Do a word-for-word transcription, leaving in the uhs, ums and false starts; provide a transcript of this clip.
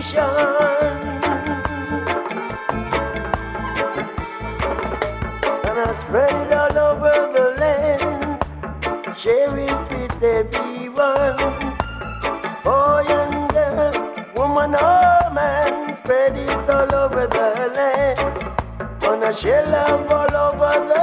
And I spread it all over the land, share it with everyone. Boy and girl, woman or man, spread it all over the land. Gonna share love all over the